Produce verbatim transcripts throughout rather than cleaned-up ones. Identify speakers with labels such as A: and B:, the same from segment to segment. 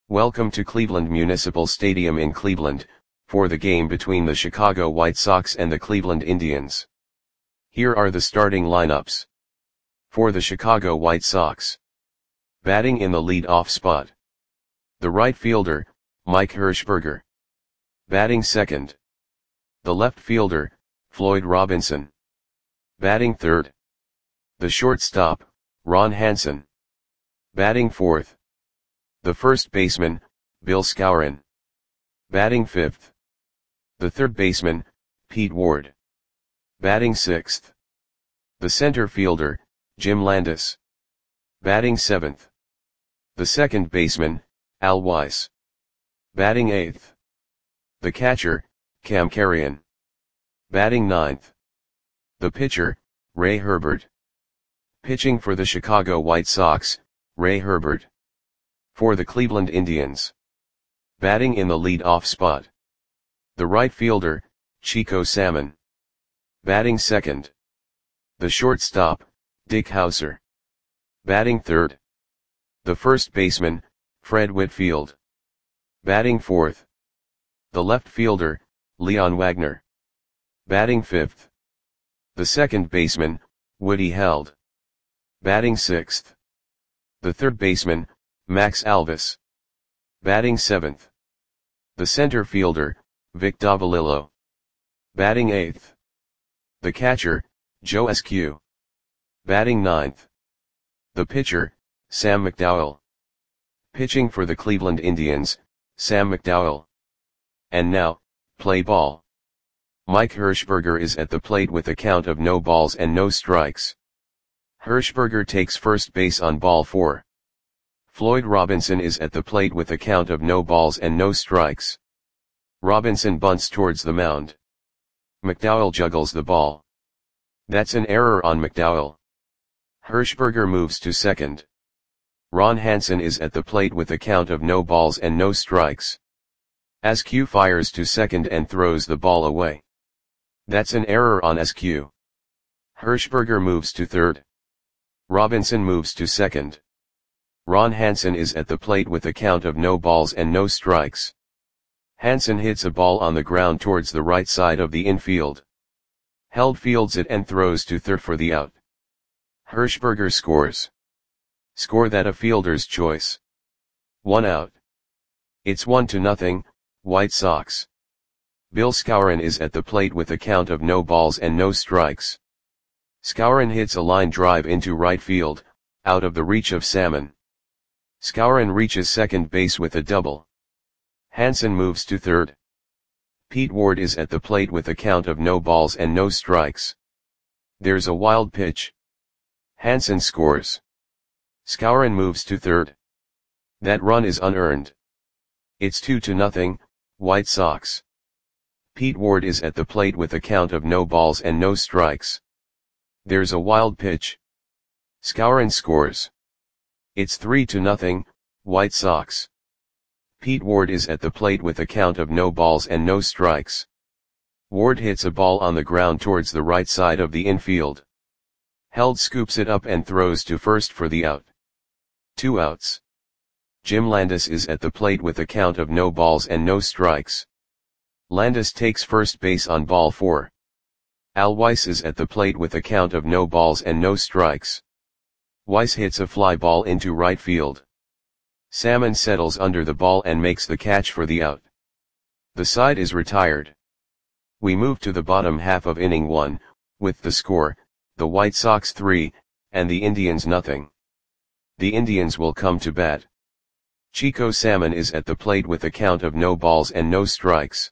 A: Welcome to Cleveland Municipal Stadium in Cleveland, for the game between the Chicago White Sox and the Cleveland Indians. Here are the starting lineups. For the Chicago White Sox. Batting in the lead-off spot. The right fielder, Mike Hershberger. Batting second. The left fielder, Floyd Robinson. Batting third. The shortstop, Ron Hansen. Batting fourth. The first baseman, Bill Skowron. Batting fifth. The third baseman, Pete Ward. Batting sixth. The center fielder, Jim Landis. Batting seventh. The second baseman, Al Weiss. Batting eighth. The catcher, Cam Carrion. Batting ninth. The pitcher, Ray Herbert. Pitching for the Chicago White Sox, Ray Herbert. For the Cleveland Indians. Batting in the lead-off spot. The right fielder, Chico Salmon. Batting second. The shortstop, Dick Howser. Batting third. The first baseman, Fred Whitfield. Batting fourth. The left fielder, Leon Wagner. Batting fifth. The second baseman, Woody Held. Batting sixth. The third baseman, Max Alvis. Batting seventh. The center fielder, Vic Davalillo. Batting eighth. The catcher, Joe Eskew. Batting ninth. The pitcher, Sam McDowell. Pitching for the Cleveland Indians, Sam McDowell. And now, play ball. Mike Hershberger is at the plate with a count of no balls and no strikes. Hershberger takes first base on ball four. Floyd Robinson is at the plate with a count of no balls and no strikes. Robinson bunts towards the mound. McDowell juggles the ball. That's an error on McDowell. Hershberger moves to second. Ron Hansen is at the plate with a count of no balls and no strikes. Eskew fires to second and throws the ball away. That's an error on Eskew. Hershberger moves to third. Robinson moves to second. Ron Hansen is at the plate with a count of no balls and no strikes. Hansen hits a ball on the ground towards the right side of the infield. Held fields it and throws to third for the out. Hershberger scores. Score that a fielder's choice. One out. It's one to nothing, White Sox. Bill Skowron is at the plate with a count of no balls and no strikes. Skowron hits a line drive into right field, out of the reach of Salmon. Skowron reaches second base with a double. Hansen moves to third. Pete Ward is at the plate with a count of no balls and no strikes. There's a wild pitch. Hansen scores. Skowron moves to third. That run is unearned. It's two to nothing, White Sox. Pete Ward is at the plate with a count of no balls and no strikes. There's a wild pitch. Skowron scores. It's three to nothing, White Sox. Pete Ward is at the plate with a count of no balls and no strikes. Ward hits a ball on the ground towards the right side of the infield. Held scoops it up and throws to first for the out. Two outs. Jim Landis is at the plate with a count of no balls and no strikes. Landis takes first base on ball four. Al Weiss is at the plate with a count of no balls and no strikes. Weiss hits a fly ball into right field. Salmon settles under the ball and makes the catch for the out. The side is retired. We move to the bottom half of inning one, with the score, the White Sox three, and the Indians nothing. The Indians will come to bat. Chico Salmon is at the plate with a count of no balls and no strikes.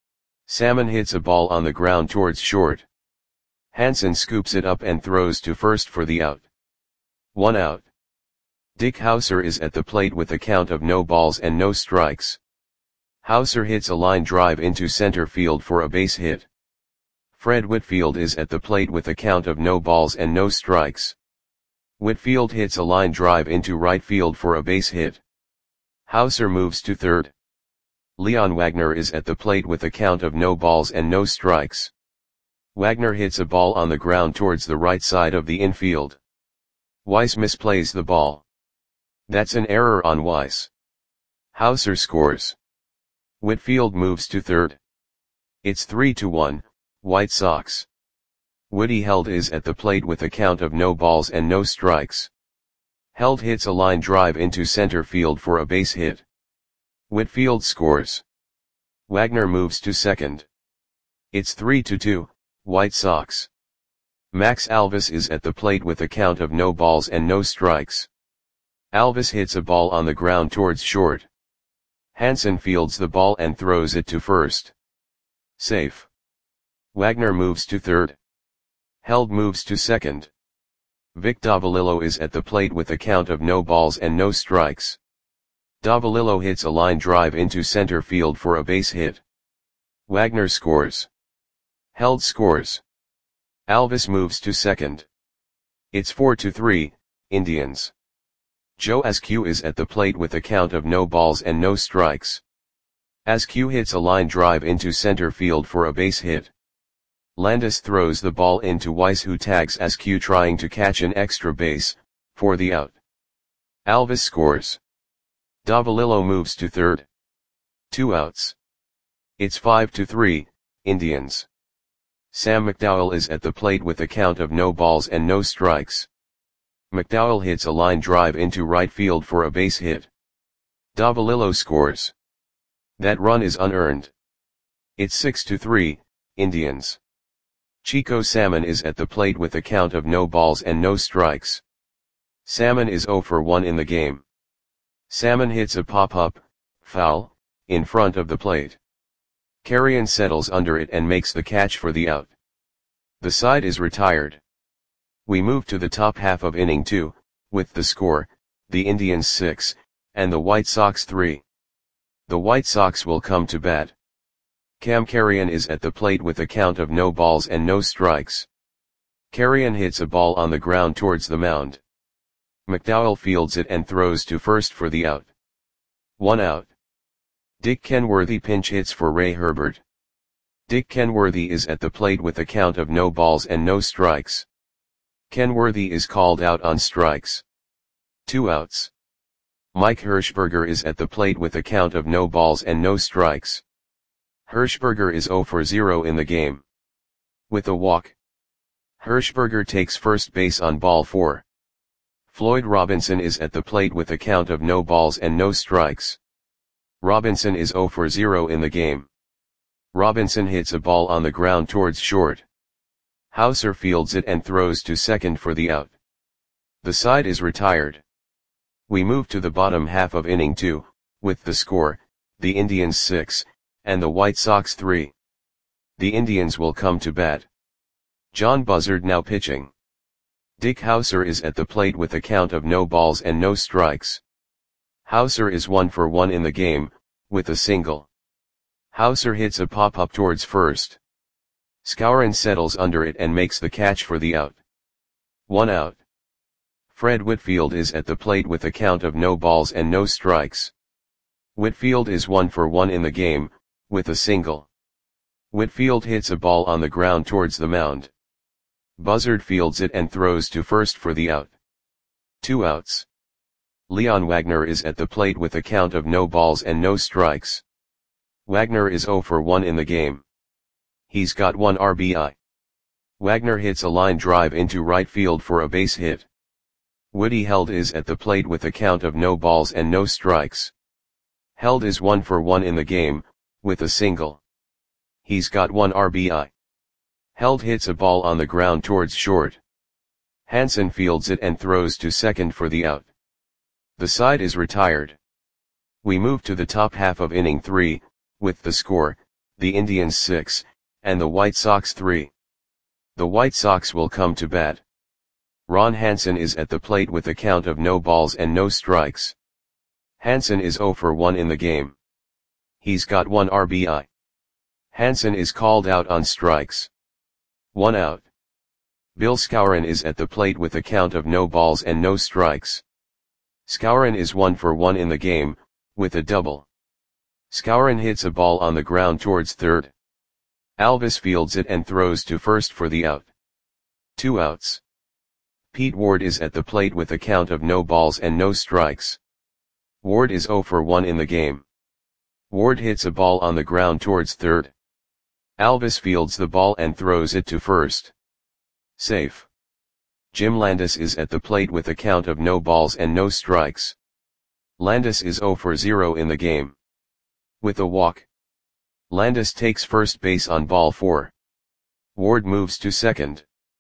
A: Salmon hits a ball on the ground towards short. Hansen scoops it up and throws to first for the out. One out. Dick Howser is at the plate with a count of no balls and no strikes. Howser hits a line drive into center field for a base hit. Fred Whitfield is at the plate with a count of no balls and no strikes. Whitfield hits a line drive into right field for a base hit. Howser moves to third. Leon Wagner is at the plate with a count of no balls and no strikes. Wagner hits a ball on the ground towards the right side of the infield. Weiss misplays the ball. That's an error on Weiss. Hauser scores. Whitfield moves to third. It's three to one, White Sox. Woody Held is at the plate with a count of no balls and no strikes. Held hits a line drive into center field for a base hit. Whitfield scores. Wagner moves to second. It's three to two, White Sox. Max Alvis is at the plate with a count of no balls and no strikes. Alvis hits a ball on the ground towards short. Hansen fields the ball and throws it to first. Safe. Wagner moves to third. Held moves to second. Vic Davalillo is at the plate with a count of no balls and no strikes. Davalillo hits a line drive into center field for a base hit. Wagner scores. Held scores. Alvis moves to second. It's four to three, Indians. Joe Askew is at the plate with a count of no balls and no strikes. Askew hits a line drive into center field for a base hit. Landis throws the ball into Weiss, who tags Askew trying to catch an extra base, for the out. Alvis scores. Davalillo moves to third. Two outs. It's five to three, Indians. Sam McDowell is at the plate with a count of no balls and no strikes. McDowell hits a line drive into right field for a base hit. Davalillo scores. That run is unearned. It's six to three, Indians. Chico Salmon is at the plate with a count of no balls and no strikes. Salmon is zero for one in the game. Salmon hits a pop-up, foul, in front of the plate. Carrion settles under it and makes the catch for the out. The side is retired. We move to the top half of inning two, with the score, the Indians six, and the White Sox three. The White Sox will come to bat. Cam Carrion is at the plate with a count of no balls and no strikes. Carrion hits a ball on the ground towards the mound. McDowell fields it and throws to first for the out. One out. Dick Kenworthy pinch hits for Ray Herbert. Dick Kenworthy is at the plate with a count of no balls and no strikes. Kenworthy is called out on strikes. Two outs. Mike Hirschberger is at the plate with a count of no balls and no strikes. Hirschberger is zero for zero in the game. With a walk. Hirschberger takes first base on ball four. Floyd Robinson is at the plate with a count of no balls and no strikes. Robinson is zero for zero in the game. Robinson hits a ball on the ground towards short. Hauser fields it and throws to second for the out. The side is retired. We move to the bottom half of inning two, with the score, the Indians six, and the White Sox three. The Indians will come to bat. John Buzzard now pitching. Dick Hauser is at the plate with a count of no balls and no strikes. Hauser is one for one in the game, with a single. Hauser hits a pop-up towards first. Skowron settles under it and makes the catch for the out. One out. Fred Whitfield is at the plate with a count of no balls and no strikes. Whitfield is one for one in the game, with a single. Whitfield hits a ball on the ground towards the mound. Buzzard fields it and throws to first for the out. Two outs. Leon Wagner is at the plate with a count of no balls and no strikes. Wagner is zero for one in the game. He's got one R B I. Wagner hits a line drive into right field for a base hit. Woody Held is at the plate with a count of no balls and no strikes. Held is one for one in the game, with a single. He's got one R B I. Held hits a ball on the ground towards short. Hansen fields it and throws to second for the out. The side is retired. We move to the top half of inning three, with the score, the Indians six, and the White Sox three. The White Sox will come to bat. Ron Hansen is at the plate with a count of no balls and no strikes. Hansen is zero for one in the game. He's got one R B I. Hansen is called out on strikes. One out. Bill Skowron is at the plate with a count of no balls and no strikes. Skowron is one for one in the game, with a double. Skowron hits a ball on the ground towards third. Alvis fields it and throws to first for the out. Two outs. Pete Ward is at the plate with a count of no balls and no strikes. Ward is zero for one in the game. Ward hits a ball on the ground towards third. Alvis fields the ball and throws it to first. Safe. Jim Landis is at the plate with a count of no balls and no strikes. Landis is zero for zero in the game. With a walk, Landis takes first base on ball four. Ward moves to second.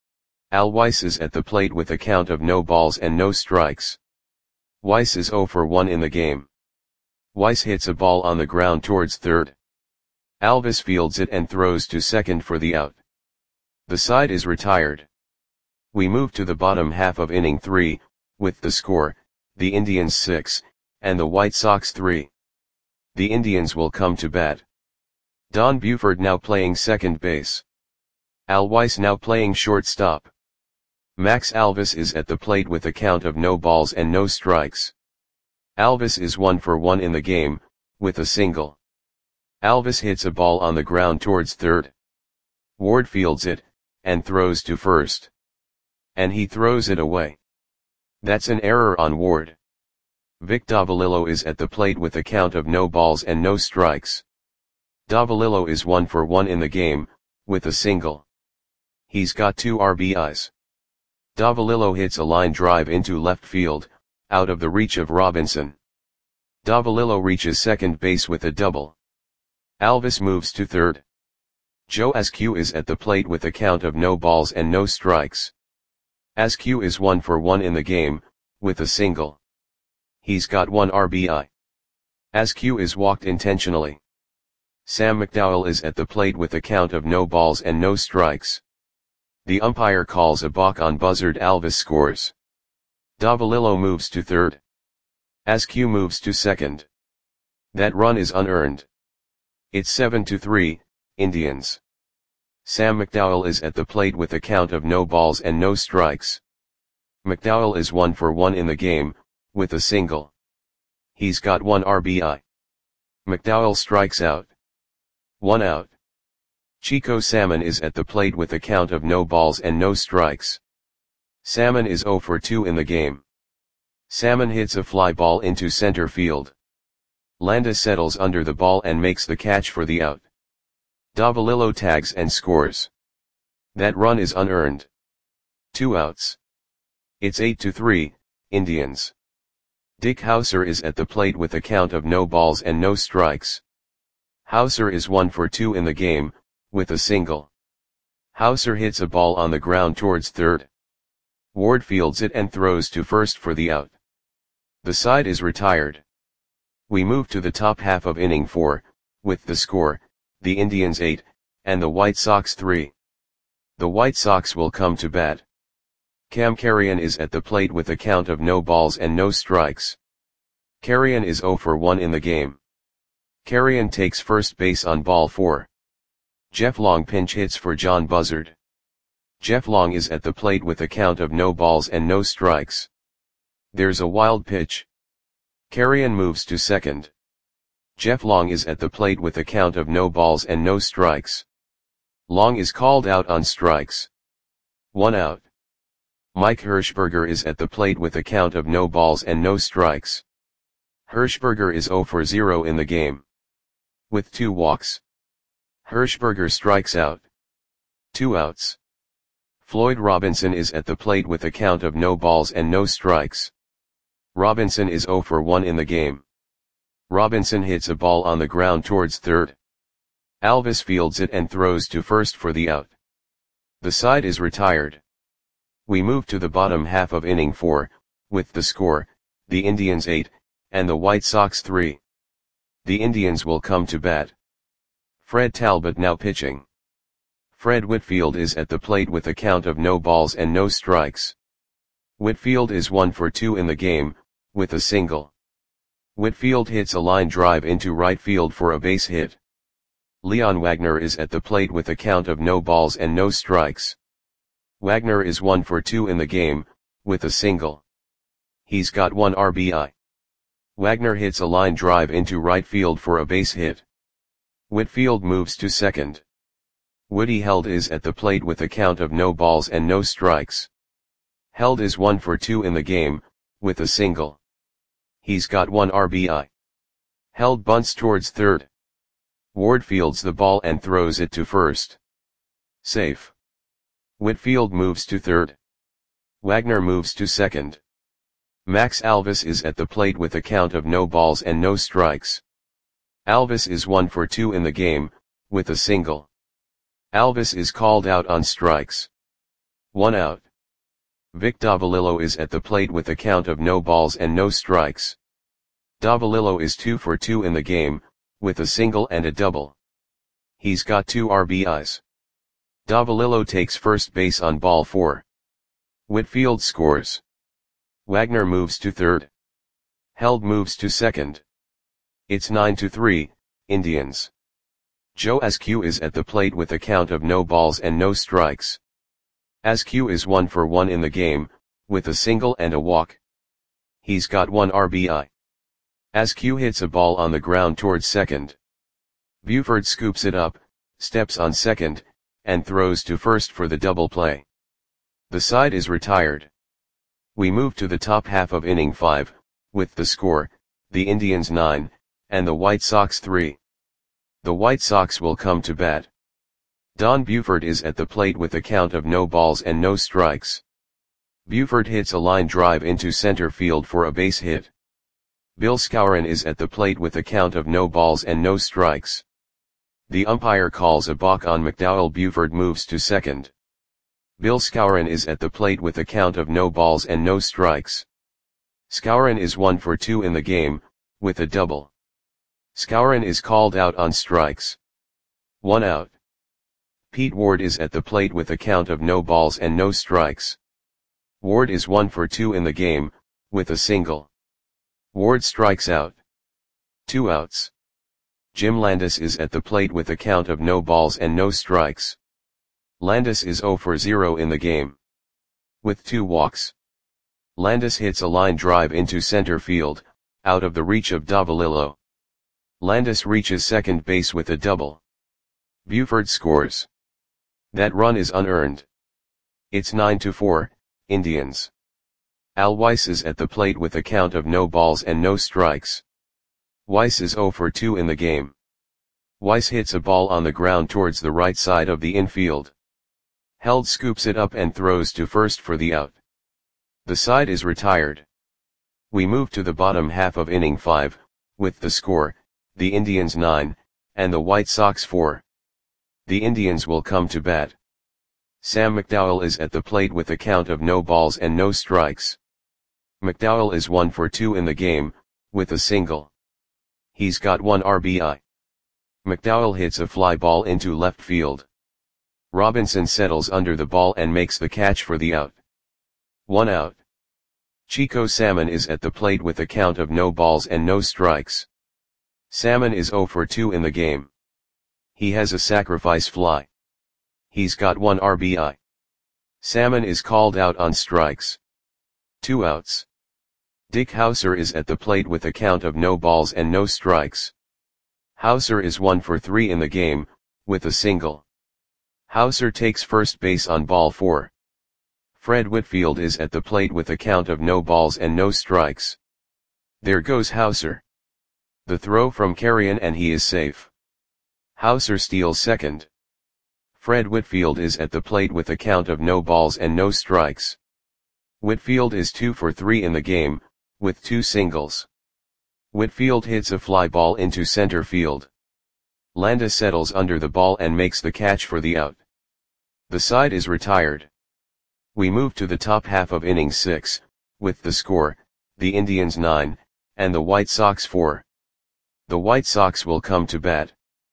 A: Al Weiss is at the plate with a count of no balls and no strikes. Weiss is zero for one in the game. Weiss hits a ball on the ground towards third. Alvis fields it and throws to second for the out. The side is retired. We move to the bottom half of inning three, with the score, the Indians six, and the White Sox three. The Indians will come to bat. Don Buford now playing second base. Al Weiss now playing shortstop. Max Alvis is at the plate with a count of no balls and no strikes. Alvis is one for one in the game, with a single. Alvis hits a ball on the ground towards third. Ward fields it, and throws to first. And he throws it away. That's an error on Ward. Vic Davalillo is at the plate with a count of no balls and no strikes. Davalillo is one for one in the game, with a single. He's got two R B Is. Davalillo hits a line drive into left field, out of the reach of Robinson. Davalillo reaches second base with a double. Alvis moves to third. Joe Askew is at the plate with a count of no balls and no strikes. Askew is one for one in the game, with a single. He's got one R B I. Askew is walked intentionally. Sam McDowell is at the plate with a count of no balls and no strikes. The umpire calls a balk on buzzard. Alvis scores. Davalillo moves to third. Askew moves to second. That run is unearned. It's seven to three, Indians. Sam McDowell is at the plate with a count of no balls and no strikes. McDowell is one for one in the game, with a single. He's got one R B I. McDowell strikes out. One out. Chico Salmon is at the plate with a count of no balls and no strikes. Salmon is zero for two in the game. Salmon hits a fly ball into center field. Landis settles under the ball and makes the catch for the out. Davalillo tags and scores. That run is unearned. Two outs. It's eight to three, Indians. Dick Hauser is at the plate with a count of no balls and no strikes. Hauser is one for two in the game, with a single. Hauser hits a ball on the ground towards third. Ward fields it and throws to first for the out. The side is retired. We move to the top half of inning four, with the score, the Indians eight, and the White Sox three. The White Sox will come to bat. Cam Carrion is at the plate with a count of no balls and no strikes. Carrion is zero for one in the game. Carrion takes first base on ball four. Jeff Long pinch hits for John Buzzard. Jeff Long is at the plate with a count of no balls and no strikes. There's a wild pitch. Carrion moves to second. Jeff Long is at the plate with a count of no balls and no strikes. Long is called out on strikes. One out. Mike Hirschberger is at the plate with a count of no balls and no strikes. Hirschberger is zero for zero in the game. With two walks. Hirschberger strikes out. Two outs. Floyd Robinson is at the plate with a count of no balls and no strikes. Robinson is zero for one in the game. Robinson hits a ball on the ground towards third. Alvis fields it and throws to first for the out. The side is retired. We move to the bottom half of inning four, with the score, the Indians eight, and the White Sox three. The Indians will come to bat. Fred Talbot now pitching. Fred Whitfield is at the plate with a count of no balls and no strikes. Whitfield is one for two in the game, with a single. Whitfield hits a line drive into right field for a base hit. Leon Wagner is at the plate with a count of no balls and no strikes. Wagner is one for two in the game, with a single. He's got one R B I. Wagner hits a line drive into right field for a base hit. Whitfield moves to second. Woody Held is at the plate with a count of no balls and no strikes. Held is one for two in the game, with a single. He's got one R B I. Held bunts towards third. Ward fields the ball and throws it to first. Safe. Whitfield moves to third. Wagner moves to second. Max Alvis is at the plate with a count of no balls and no strikes. Alvis is one for two in the game, with a single. Alvis is called out on strikes. One out. Vic Davalillo is at the plate with a count of no balls and no strikes. Davalillo is two for two in the game, with a single and a double. He's got two R B Is. Davalillo takes first base on ball four. Whitfield scores. Wagner moves to third. Held moves to second. It's nine to three, Indians. Joe Askew is at the plate with a count of no balls and no strikes. Askew is one for one in the game, with a single and a walk. He's got one R B I. Askew hits a ball on the ground towards second. Buford scoops it up, steps on second, and throws to first for the double play. The side is retired. We move to the top half of inning five, with the score, the Indians nine, and the White Sox three. The White Sox will come to bat. Don Buford is at the plate with a count of no balls and no strikes. Buford hits a line drive into center field for a base hit. Bill Skowron is at the plate with a count of no balls and no strikes. The umpire calls a balk on McDowell. Buford moves to second. Bill Skowron is at the plate with a count of no balls and no strikes. Skowron is one for two in the game, with a double. Skowron is called out on strikes. One out. Pete Ward is at the plate with a count of no balls and no strikes. Ward is one for two in the game, with a single. Ward strikes out. Two outs. Jim Landis is at the plate with a count of no balls and no strikes. Landis is zero for zero in the game. With two walks. Landis hits a line drive into center field, out of the reach of Davalillo. Landis reaches second base with a double. Buford scores. That run is unearned. It's nine to four, Indians. Al Weiss is at the plate with a count of no balls and no strikes. Weiss is zero for two in the game. Weiss hits a ball on the ground towards the right side of the infield. Held scoops it up and throws to first for the out. The side is retired. We move to the bottom half of inning five, with the score, the Indians nine, and the White Sox four. The Indians will come to bat. Sam McDowell is at the plate with a count of no balls and no strikes. McDowell is one for two in the game, with a single. He's got one R B I. McDowell hits a fly ball into left field. Robinson settles under the ball and makes the catch for the out. One out. Chico Salmon is at the plate with a count of no balls and no strikes. Salmon is zero for two in the game. He has a sacrifice fly. He's got one R B I. Salmon is called out on strikes. Two outs. Dick Hauser is at the plate with a count of no balls and no strikes. Hauser is one for three in the game, with a single. Hauser takes first base on ball four. Fred Whitfield is at the plate with a count of no balls and no strikes. There goes Hauser. The throw from Carrion and he is safe. Hauser steals second. Fred Whitfield is at the plate with a count of no balls and no strikes. Whitfield is two for three in the game, with two singles. Whitfield hits a fly ball into center field. Landis settles under the ball and makes the catch for the out. The side is retired. We move to the top half of inning six, with the score, the Indians nine, and the White Sox four. The White Sox will come to bat.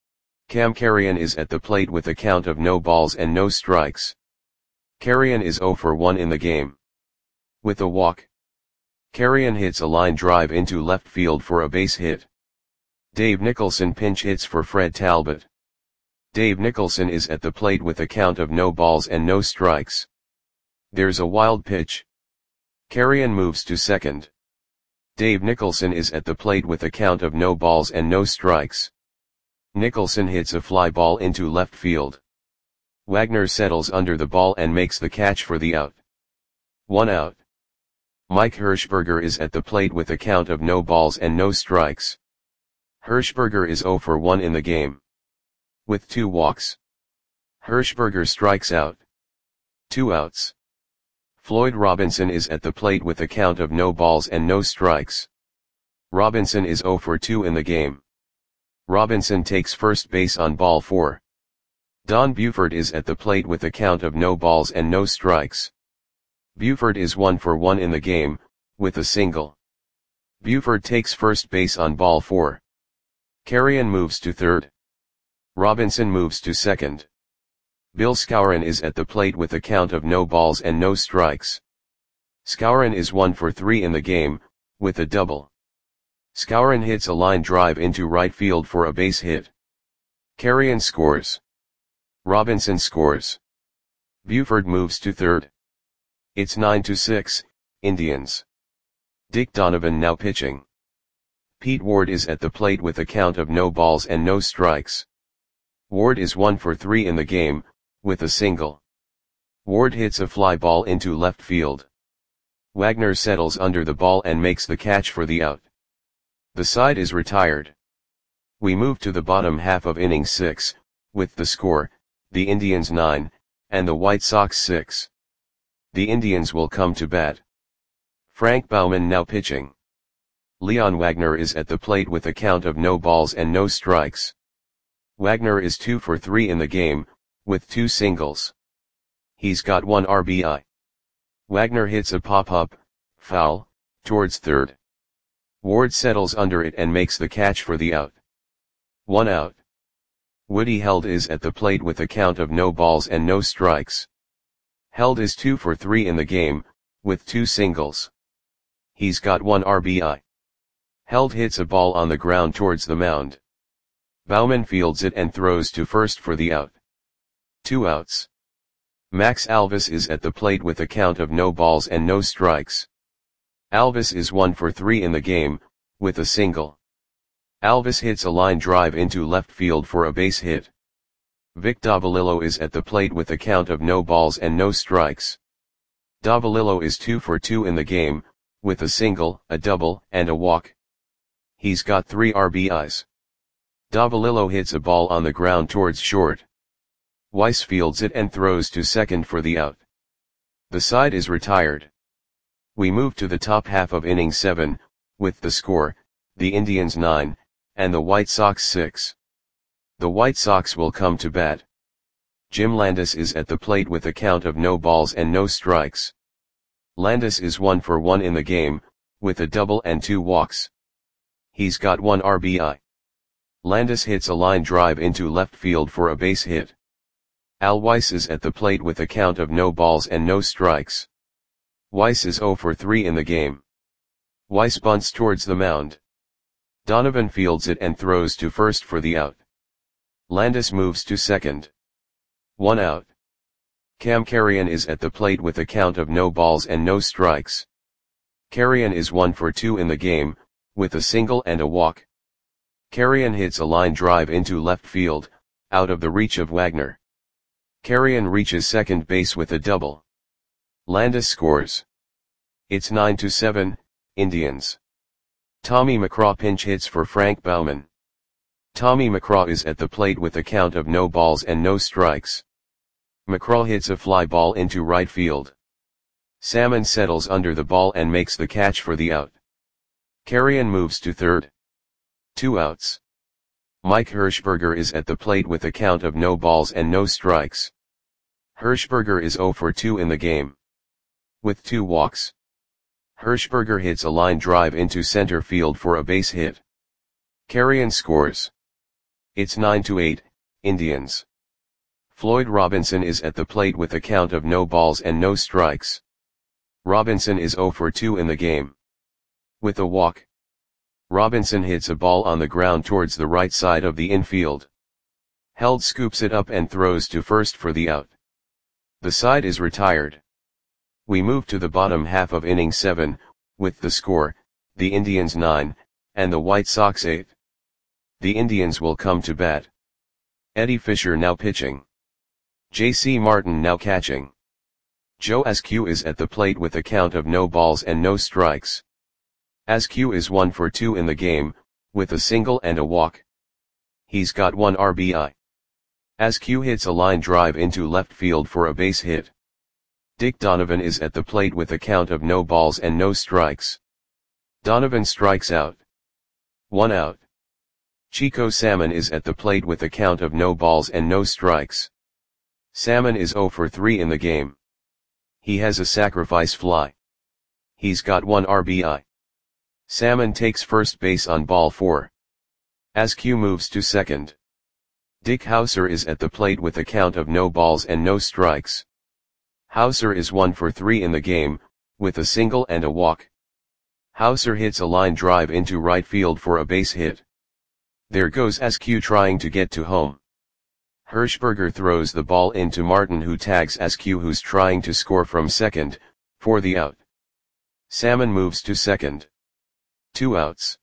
A: Cam Carrion is at the plate with a count of no balls and no strikes. Carrion is zero for one in the game. With a walk. Carrion hits a line drive into left field for a base hit. Dave Nicholson pinch hits for Fred Talbot. Dave Nicholson is at the plate with a count of no balls and no strikes. There's a wild pitch. Carrion moves to second. Dave Nicholson is at the plate with a count of no balls and no strikes. Nicholson hits a fly ball into left field. Wagner settles under the ball and makes the catch for the out. One out. Mike Hirschberger is at the plate with a count of no balls and no strikes. Hirschberger is zero for one in the game. With two walks. Hirschberger strikes out. Two outs. Floyd Robinson is at the plate with a count of no balls and no strikes. Robinson is zero for two in the game. Robinson takes first base on ball four. Don Buford is at the plate with a count of no balls and no strikes. Buford is one for one in the game, with a single. Buford takes first base on ball four. Carrion moves to third. Robinson moves to second. Bill Skowron is at the plate with a count of no balls and no strikes. Skowron is one for three in the game, with a double. Skowron hits a line drive into right field for a base hit. Carrion scores. Robinson scores. Buford moves to third. It's nine to six, Indians. Dick Donovan now pitching. Pete Ward is at the plate with a count of no balls and no strikes. Ward is one for three in the game, with a single. Ward hits a fly ball into left field. Wagner settles under the ball and makes the catch for the out. The side is retired. We move to the bottom half of inning six, with the score, the Indians nine, and the White Sox six. The Indians will come to bat. Frank Baumann now pitching. Leon Wagner is at the plate with a count of no balls and no strikes. Wagner is two for three in the game, with two singles. He's got one R B I. Wagner hits a pop-up, foul, towards third. Ward settles under it and makes the catch for the out. One out. Woody Held is at the plate with a count of no balls and no strikes. Held is two for three in the game, with two singles. He's got one R B I. Held hits a ball on the ground towards the mound. Baumann fields it and throws to first for the out. Two outs. Max Alvis is at the plate with a count of no balls and no strikes. Alvis is one for three in the game, with a single. Alvis hits a line drive into left field for a base hit. Vic Davalillo is at the plate with a count of no balls and no strikes. Davalillo is two for two in the game, with a single, a double, and a walk. He's got three R B Is. Davalillo hits a ball on the ground towards short. Weiss fields it and throws to second for the out. The side is retired. We move to the top half of inning seven, with the score, the Indians nine, and the White Sox six. The White Sox will come to bat. Jim Landis is at the plate with a count of no balls and no strikes. Landis is one for one in the game, with a double and two walks. He's got one R B I. Landis hits a line drive into left field for a base hit. Al Weiss is at the plate with a count of no balls and no strikes. Weiss is zero for three in the game. Weiss bunts towards the mound. Donovan fields it and throws to first for the out. Landis moves to second. One out. Cam Carrion is at the plate with a count of no balls and no strikes. Carrion is one for two in the game, with a single and a walk. Carrion hits a line drive into left field, out of the reach of Wagner. Carrion reaches second base with a double. Landis scores. It's nine to seven, Indians. Tommy McCraw pinch hits for Frank Baumann. Tommy McCraw is at the plate with a count of no balls and no strikes. McCraw hits a fly ball into right field. Salmon settles under the ball and makes the catch for the out. Carrion moves to third. Two outs. Mike Hirschberger is at the plate with a count of no balls and no strikes. Hirschberger is zero for two in the game. With two walks. Hirschberger hits a line drive into center field for a base hit. Carrion scores. It's nine to eight, Indians. Floyd Robinson is at the plate with a count of no balls and no strikes. Robinson is zero for two in the game. With a walk. Robinson hits a ball on the ground towards the right side of the infield. Held scoops it up and throws to first for the out. The side is retired. We move to the bottom half of inning seven, with the score, the Indians nine, and the White Sox eight. The Indians will come to bat. Eddie Fisher now pitching. J C Martin now catching. Joe Askew is at the plate with a count of no balls and no strikes. Askew is one for two in the game, with a single and a walk. He's got one R B I. Askew hits a line drive into left field for a base hit. Dick Donovan is at the plate with a count of no balls and no strikes. Donovan strikes out. One out. Chico Salmon is at the plate with a count of no balls and no strikes. Salmon is zero for three in the game. He has a sacrifice fly. He's got one R B I. Salmon takes first base on ball four. Askew moves to second. Dick Hauser is at the plate with a count of no balls and no strikes. Hauser is one for three in the game, with a single and a walk. Hauser hits a line drive into right field for a base hit. There goes Askew trying to get to home. Hirschberger throws the ball into Martin, who tags Askew, who's trying to score from second, for the out. Salmon moves to second. Two outs.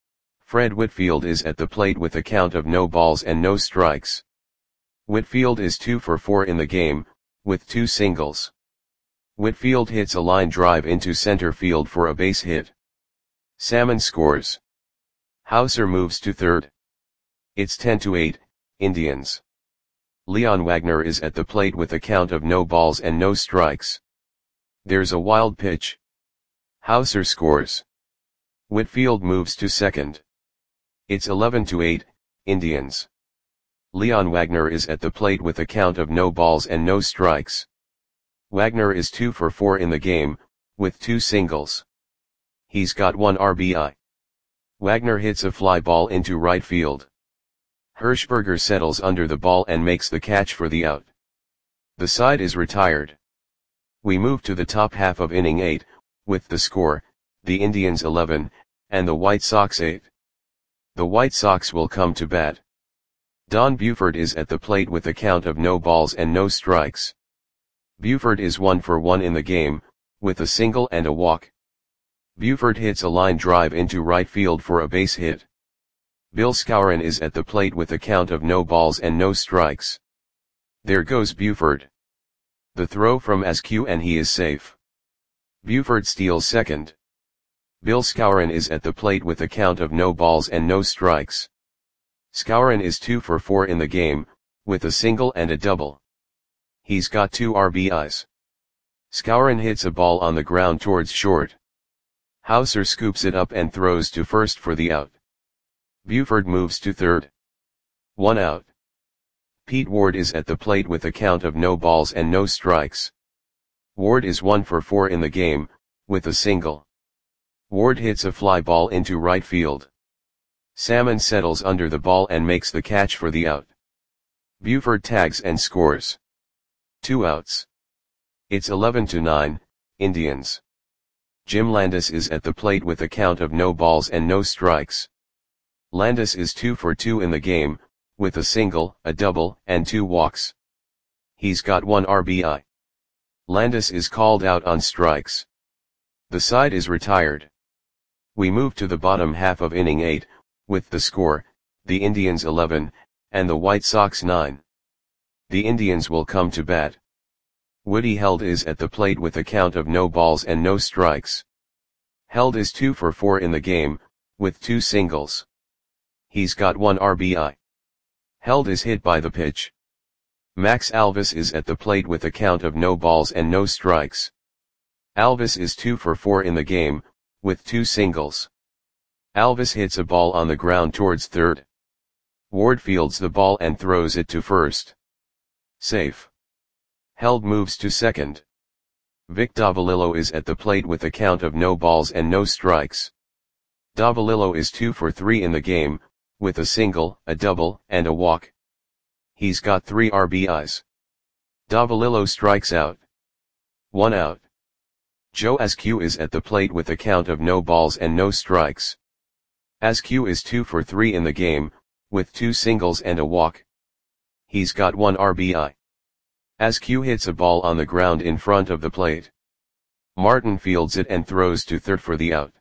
A: Fred Whitfield is at the plate with a count of no balls and no strikes. Whitfield is two for four in the game, with two singles. Whitfield hits a line drive into center field for a base hit. Salmon scores. Hauser moves to third. It's ten to eight, Indians. Leon Wagner is at the plate with a count of no balls and no strikes. There's a wild pitch. Hauser scores. Whitfield moves to second. It's eleven to eight, Indians. Leon Wagner is at the plate with a count of no balls and no strikes. Wagner is two for four in the game, with two singles. He's got one R B I. Wagner hits a fly ball into right field. Hirschberger settles under the ball and makes the catch for the out. The side is retired. We move to the top half of inning eight, with the score, the Indians eleven, and the White Sox eight. The White Sox will come to bat. Don Buford is at the plate with a count of no balls and no strikes. Buford is one for one in the game, with a single and a walk. Buford hits a line drive into right field for a base hit. Bill Skowron is at the plate with a count of no balls and no strikes. There goes Buford. The throw from Askew and he is safe. Buford steals second. Bill Skowron is at the plate with a count of no balls and no strikes. Skowron is two for four in the game, with a single and a double. He's got two R B Is. Skowron hits a ball on the ground towards short. Hauser scoops it up and throws to first for the out. Buford moves to third. One out. Pete Ward is at the plate with a count of no balls and no strikes. Ward is one for four in the game, with a single. Ward hits a fly ball into right field. Salmon settles under the ball and makes the catch for the out. Buford tags and scores. Two outs. It's eleven to nine, Indians. Jim Landis is at the plate with a count of no balls and no strikes. Landis is two for two in the game, with a single, a double, and two walks. He's got one R B I. Landis is called out on strikes. The side is retired. We move to the bottom half of inning eight, with the score, the Indians eleven, and the White Sox nine. The Indians will come to bat. Woody Held is at the plate with a count of no balls and no strikes. Held is two for four in the game, with two singles. He's got one R B I. Held is hit by the pitch. Max Alvis is at the plate with a count of no balls and no strikes. Alvis is two for four in the game, with two singles. Alvis hits a ball on the ground towards third. Ward fields the ball and throws it to first. Safe. Held moves to second. Vic Davalillo is at the plate with a count of no balls and no strikes. Davalillo is two for three in the game, with a single, a double, and a walk. He's got three R B Is. Davalillo strikes out. One out. Joe Askew is at the plate with a count of no balls and no strikes. Askew is two for three in the game, with two singles and a walk. He's got one R B I. Askew hits a ball on the ground in front of the plate. Martin fields it and throws to third for the out.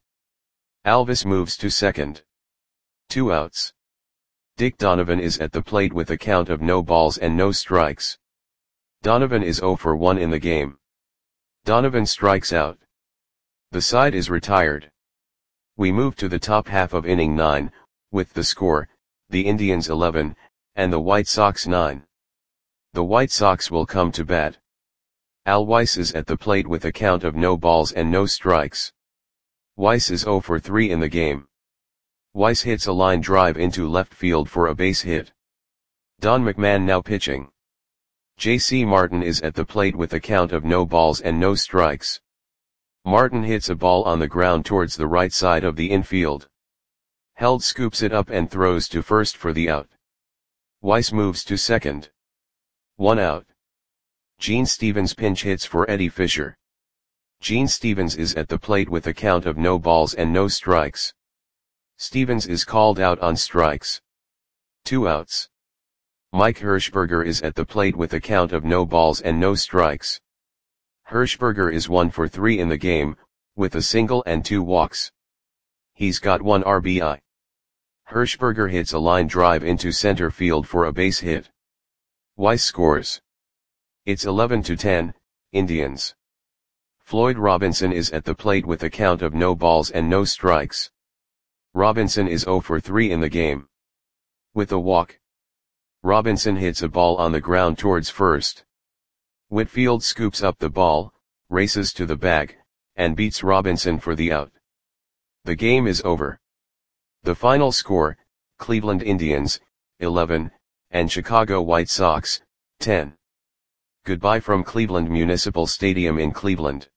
A: Alvis moves to second. Two outs. Dick Donovan is at the plate with a count of no balls and no strikes. Donovan is zero for one in the game. Donovan strikes out. The side is retired. We move to the top half of inning nine, with the score, the Indians eleven, and the White Sox nine. The White Sox will come to bat. Al Weiss is at the plate with a count of no balls and no strikes. Weiss is oh for three in the game. Weiss hits a line drive into left field for a base hit. Don McMahon now pitching. J C Martin is at the plate with a count of no balls and no strikes. Martin hits a ball on the ground towards the right side of the infield. Held scoops it up and throws to first for the out. Weiss moves to second. One out. Gene Stevens pinch hits for Eddie Fisher. Gene Stevens is at the plate with a count of no balls and no strikes. Stevens is called out on strikes. Two outs. Mike Hirschberger is at the plate with a count of no balls and no strikes. Hirschberger is one for three in the game, with a single and two walks. He's got one R B I. Hirschberger hits a line drive into center field for a base hit. Weiss scores. It's eleven to ten, Indians. Floyd Robinson is at the plate with a count of no balls and no strikes. Robinson is oh for three in the game. With a walk. Robinson hits a ball on the ground towards first. Whitfield scoops up the ball, races to the bag, and beats Robinson for the out. The game is over. The final score, Cleveland Indians, eleven, and Chicago White Sox, ten. Goodbye from Cleveland Municipal Stadium in Cleveland.